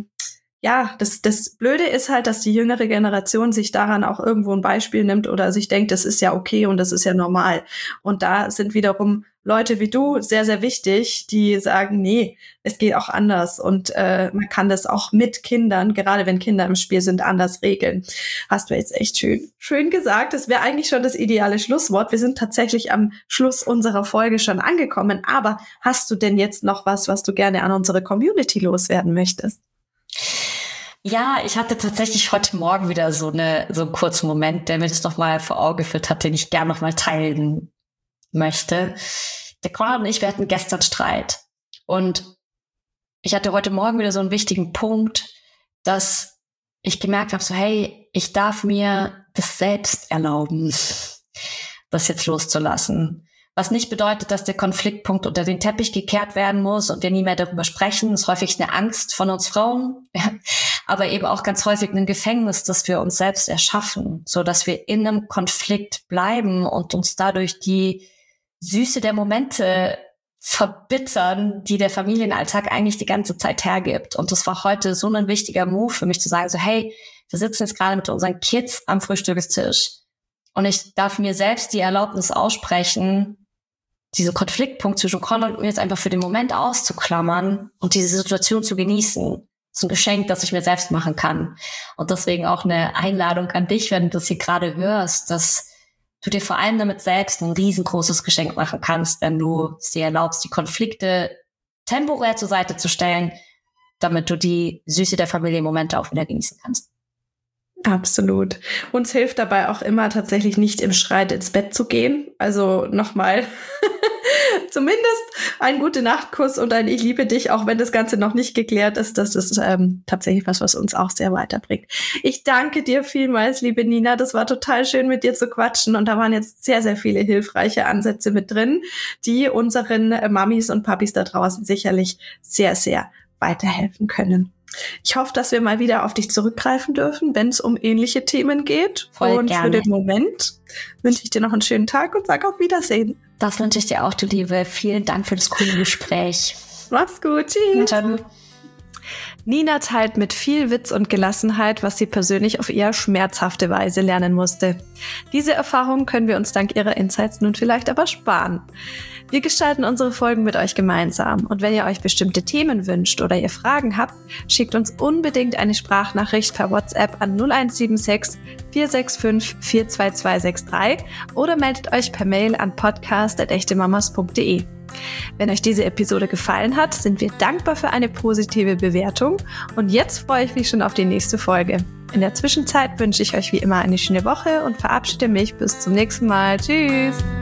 Blöde ist halt, dass die jüngere Generation sich daran auch irgendwo ein Beispiel nimmt oder sich denkt, das ist ja okay und das ist ja normal. Und da sind wiederum Leute wie du sehr, sehr wichtig, die sagen, nee, es geht auch anders und man kann das auch mit Kindern, gerade wenn Kinder im Spiel sind, anders regeln. Hast du jetzt echt schön gesagt. Das wäre eigentlich schon das ideale Schlusswort. Wir sind tatsächlich am Schluss unserer Folge schon angekommen. Aber hast du denn jetzt noch was du gerne an unsere Community loswerden möchtest? Ja, ich hatte tatsächlich heute Morgen wieder so einen kurzen Moment, der mir das nochmal vor Augen geführt hat, den ich gerne nochmal teilen möchte. Der Konrad und ich, wir hatten gestern Streit. Und ich hatte heute Morgen wieder so einen wichtigen Punkt, dass ich gemerkt habe, so hey, ich darf mir das selbst erlauben, das jetzt loszulassen. Was nicht bedeutet, dass der Konfliktpunkt unter den Teppich gekehrt werden muss und wir nie mehr darüber sprechen. Das ist häufig eine Angst von uns Frauen, aber eben auch ganz häufig ein Gefängnis, das wir uns selbst erschaffen, so dass wir in einem Konflikt bleiben und uns dadurch die Süße der Momente verbittern, die der Familienalltag eigentlich die ganze Zeit hergibt. Und das war heute so ein wichtiger Move für mich zu sagen, so hey, wir sitzen jetzt gerade mit unseren Kids am Frühstückstisch und ich darf mir selbst die Erlaubnis aussprechen, diese Konfliktpunkt zwischen Konrad und mir jetzt einfach für den Moment auszuklammern und diese Situation zu genießen. Das ist ein Geschenk, das ich mir selbst machen kann. Und deswegen auch eine Einladung an dich, wenn du das hier gerade hörst, dass du dir vor allem damit selbst ein riesengroßes Geschenk machen kannst, wenn du es dir erlaubst, die Konflikte temporär zur Seite zu stellen, damit du die Süße der Familienmomente auch wieder genießen kannst. Absolut. Uns hilft dabei auch immer tatsächlich nicht im Streit ins Bett zu gehen. Also nochmal zumindest ein Gute-Nacht-Kuss und ein Ich liebe dich, auch wenn das Ganze noch nicht geklärt ist. Das ist tatsächlich was uns auch sehr weiterbringt. Ich danke dir vielmals, liebe Nina. Das war total schön, mit dir zu quatschen. Und da waren jetzt sehr, sehr viele hilfreiche Ansätze mit drin, die unseren Mamis und Papis da draußen sicherlich sehr, sehr weiterhelfen können. Ich hoffe, dass wir mal wieder auf dich zurückgreifen dürfen, wenn es um ähnliche Themen geht. Voll und gerne. Für den Moment wünsche ich dir noch einen schönen Tag und sag auf Wiedersehen. Das wünsche ich dir auch, du Liebe. Vielen Dank für das coole Gespräch. Mach's gut. Tschüss. Ciao. Nina teilt mit viel Witz und Gelassenheit, was sie persönlich auf eher schmerzhafte Weise lernen musste. Diese Erfahrungen können wir uns dank ihrer Insights nun vielleicht aber sparen. Wir gestalten unsere Folgen mit euch gemeinsam und wenn ihr euch bestimmte Themen wünscht oder ihr Fragen habt, schickt uns unbedingt eine Sprachnachricht per WhatsApp an 0176 465 42263 oder meldet euch per Mail an podcast@echtemamas.de. Wenn euch diese Episode gefallen hat, sind wir dankbar für eine positive Bewertung und jetzt freue ich mich schon auf die nächste Folge. In der Zwischenzeit wünsche ich euch wie immer eine schöne Woche und verabschiede mich bis zum nächsten Mal. Tschüss!